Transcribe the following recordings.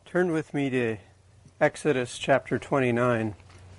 Turn with me to Exodus chapter 29.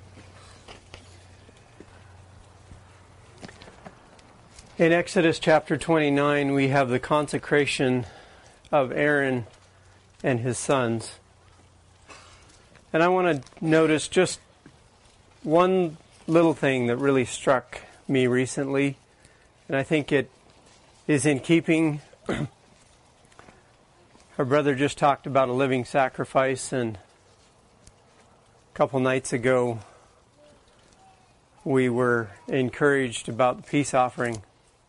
In Exodus chapter 29, we have the consecration of Aaron and his sons. And I want to notice just one little thing that really struck me recently, and I think it is in keeping. Our brother just talked about a living sacrifice, and a couple nights ago we were encouraged about the peace offering.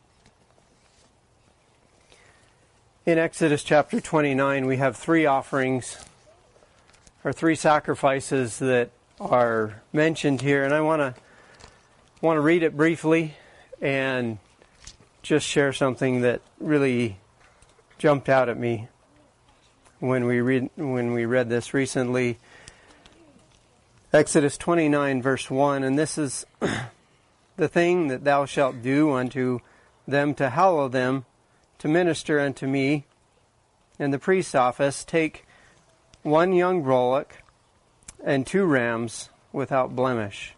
In Exodus chapter 29, we have three offerings, or three sacrifices that are mentioned here, and I want to read it briefly and just share something that really jumped out at me when we read this recently. Exodus 29 verse 1, and this is the thing that thou shalt do unto them to hallow them, to minister unto me in the priest's office. Take one young bullock and 2 rams without blemish.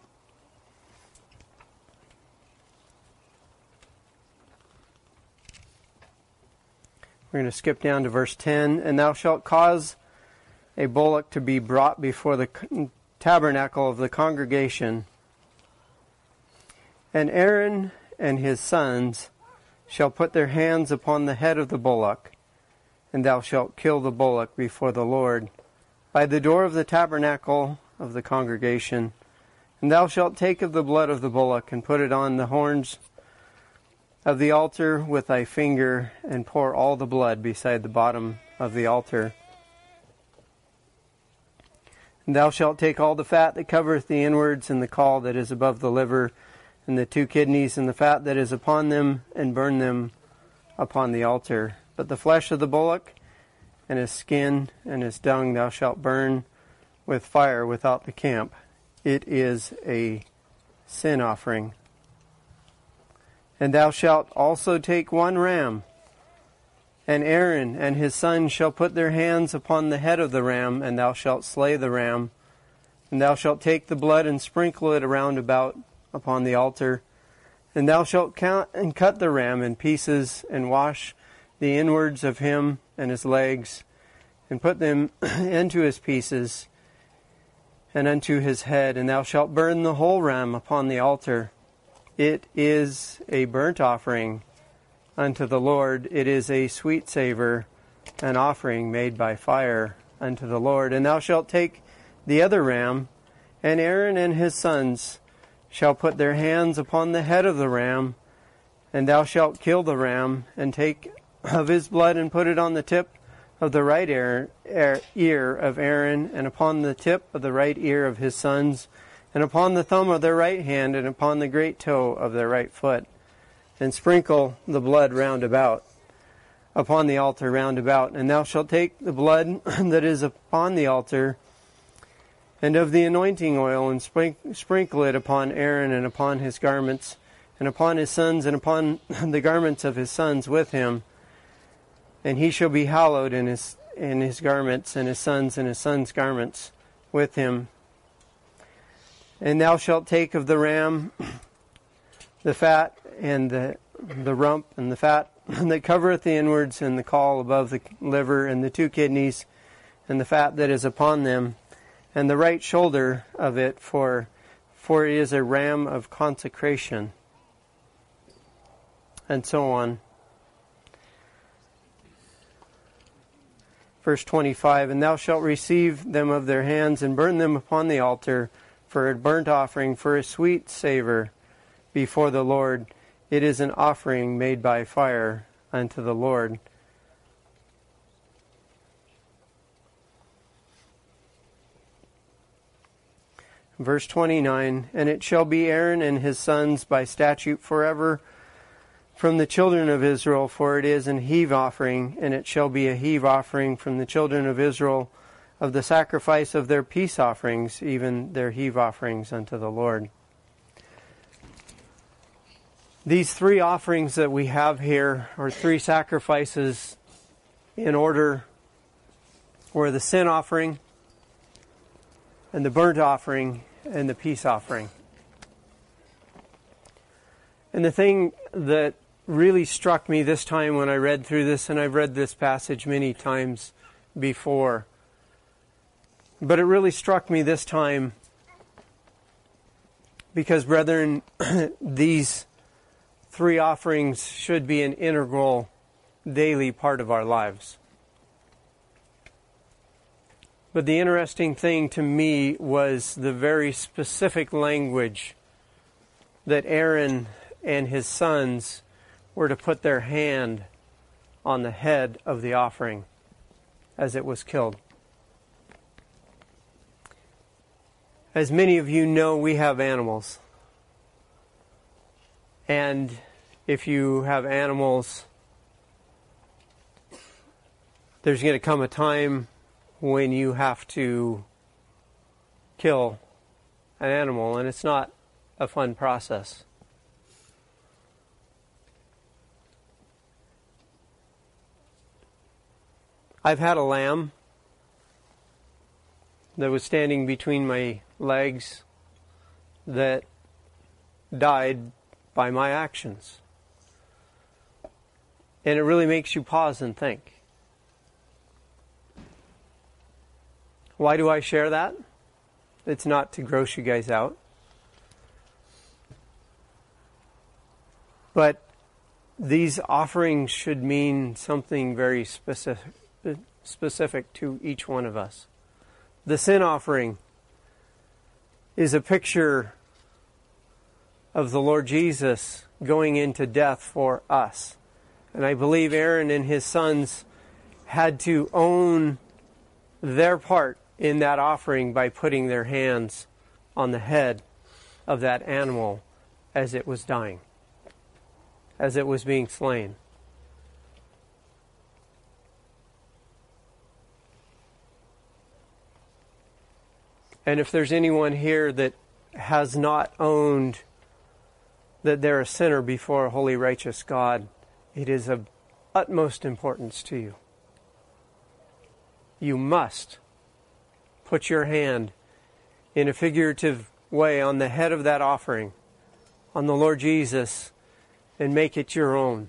We're going to skip down to verse 10. And thou shalt cause a bullock to be brought before the tabernacle of the congregation. And Aaron and his sons shall put their hands upon the head of the bullock, and thou shalt kill the bullock before the Lord by the door of the tabernacle of the congregation. And thou shalt take of the blood of the bullock, and put it on the horns of the altar with thy finger, and pour all the blood beside the bottom of the altar. And thou shalt take all the fat that covereth the inwards, and the caul that is above the liver, and the 2 kidneys, and the fat that is upon them, and burn them upon the altar. But the flesh of the bullock, and his skin, and his dung thou shalt burn with fire without the camp. It is a sin offering. And thou shalt also take 1 ram, and Aaron and his sons shall put their hands upon the head of the ram, and thou shalt slay the ram. And thou shalt take the blood and sprinkle it around about upon the altar. And thou shalt count and cut the ram in pieces, and wash the inwards of him and his legs, and put them into his pieces, and unto his head. And thou shalt burn the whole ram upon the altar. It is a burnt offering unto the Lord. It is a sweet savor, an offering made by fire unto the Lord. And thou shalt take the other ram, and Aaron and his sons shall put their hands upon the head of the ram, and thou shalt kill the ram, and take of his blood, and put it on the tip of the right ear of Aaron, and upon the tip of the right ear of his sons, and upon the thumb of their right hand, and upon the great toe of their right foot. And sprinkle the blood round about, upon the altar round about. And thou shalt take the blood that is upon the altar, and of the anointing oil, and sprinkle it upon Aaron, and upon his garments, and upon his sons, and upon the garments of his sons with him. And he shall be hallowed in his garments, and his sons' garments with him. And thou shalt take of the ram the fat, and the rump, and the fat that covereth the inwards, and the caul above the liver, and the 2 kidneys, and the fat that is upon them, and the right shoulder of it, for it is a ram of consecration. And so on. Verse 25, and thou shalt receive them of their hands, and burn them upon the altar, for a burnt offering, for a sweet savor before the Lord. It is an offering made by fire unto the Lord. Verse 29, and it shall be Aaron and his sons by statute forever from the children of Israel, for it is an heave offering, and it shall be a heave offering from the children of Israel of the sacrifice of their peace offerings, even their heave offerings unto the Lord. These 3 offerings that we have here are 3 sacrifices in order were the sin offering and the burnt offering and the peace offering. And the thing that really struck me this time when I read through this, and I've read this passage many times before, but it really struck me this time because, brethren, these three offerings should be an integral daily part of our lives. But the interesting thing to me was the very specific language that Aaron and his sons were to put their hand on the head of the offering as it was killed. As many of you know, we have animals. And if you have animals, there's going to come a time when you have to kill an animal, and it's not a fun process. I've had a lamb that was standing between my legs that died by my actions. And it really makes you pause and think. Why do I share that? It's not to gross you guys out. But these offerings should mean something very specific to each one of us. The sin offering is a picture of the Lord Jesus going into death for us. And I believe Aaron and his sons had to own their part in that offering by putting their hands on the head of that animal as it was dying, as it was being slain. And if there's anyone here that has not owned that they're a sinner before a holy, righteous God, it is of utmost importance to you. You must put your hand in a figurative way on the head of that offering, on the Lord Jesus, and make it your own.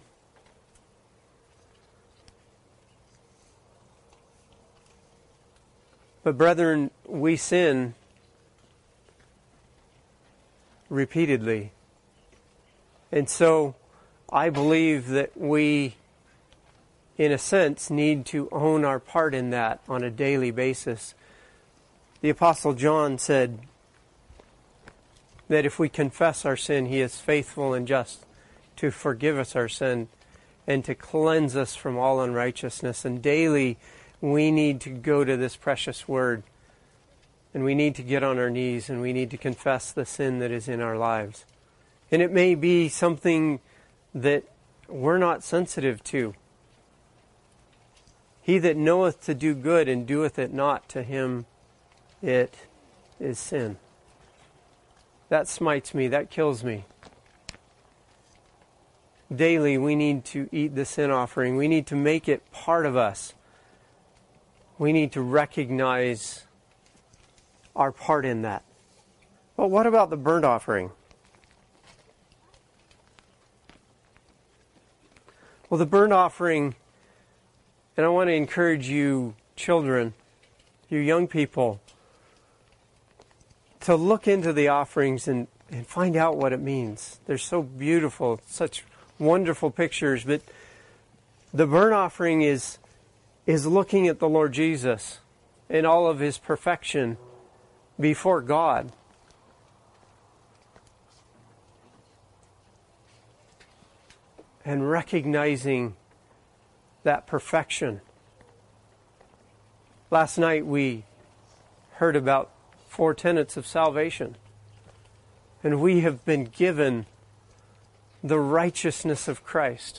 But brethren, we sin repeatedly. And so I believe that we, in a sense, need to own our part in that on a daily basis. The Apostle John said that if we confess our sin, he is faithful and just to forgive us our sin and to cleanse us from all unrighteousness. And daily we need to go to this precious word, and we need to get on our knees, and we need to confess the sin that is in our lives. And it may be something that we're not sensitive to. He that knoweth to do good and doeth it not, to him it is sin. That smites me, that kills me. Daily we need to eat the sin offering. We need to make it part of us. We need to recognize our part in that. But what about the burnt offering? Well, the burnt offering, and I want to encourage you children, you young people, to look into the offerings and find out what it means. They're so beautiful, such wonderful pictures. But the burnt offering is looking at the Lord Jesus in all of his perfection before God. And recognizing that perfection. Last night we heard about 4 tenets of salvation. And we have been given the righteousness of Christ.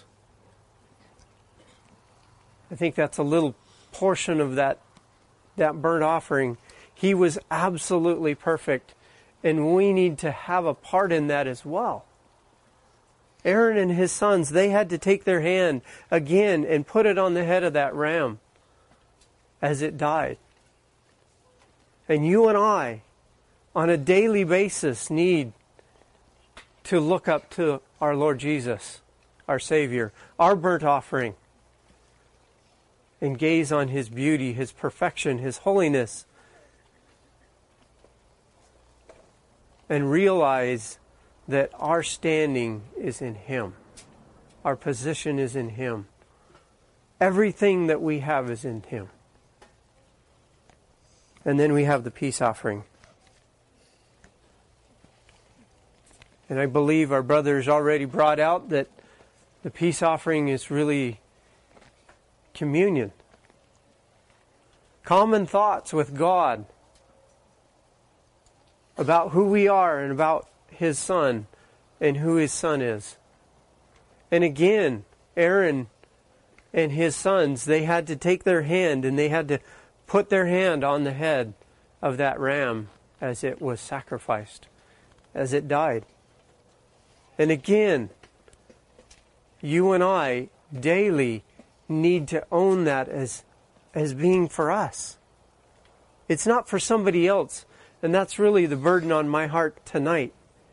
I think that's a little portion of that burnt offering. He was absolutely perfect, and we need to have a part in that as well. Aaron and his sons, they had to take their hand again and put it on the head of that ram as it died. And you and I, on a daily basis, need to look up to our Lord Jesus, our Savior, our burnt offering, and gaze on His beauty, His perfection, His holiness, and realize that our standing is in Him. Our position is in Him. Everything that we have is in Him. And then we have the peace offering. And I believe our brothers already brought out that the peace offering is really communion. Common thoughts with God about who we are and about His Son and who His Son is. And again, Aaron and his sons, they had to take their hand and they had to put their hand on the head of that ram as it was sacrificed, as it died. And again, you and I daily need to own that as being for us. It's not for somebody else. And that's really the burden on my heart tonight.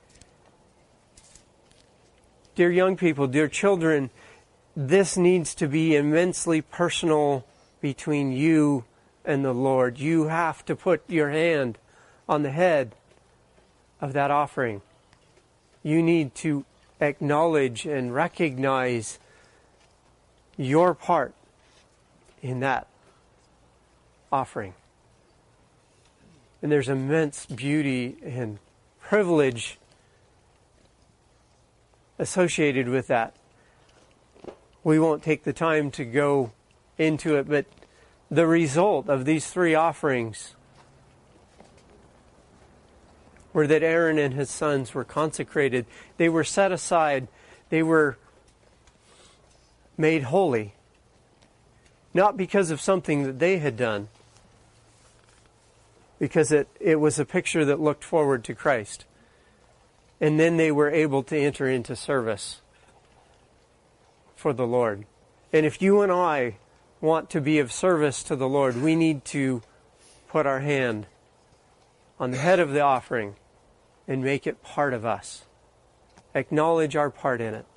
Dear young people, dear children, this needs to be immensely personal between you and the Lord. You have to put your hand on the head of that offering. You need to acknowledge and recognize your part in that offering. And there's immense beauty and privilege associated with that. We won't take the time to go into it, but the result of these three offerings were that Aaron and his sons were consecrated. They were set aside. They were made holy. Not because of something that they had done, because it was a picture that looked forward to Christ. And then they were able to enter into service for the Lord. And if you and I want to be of service to the Lord, we need to put our hand on the head of the offering and make it part of us. Acknowledge our part in it.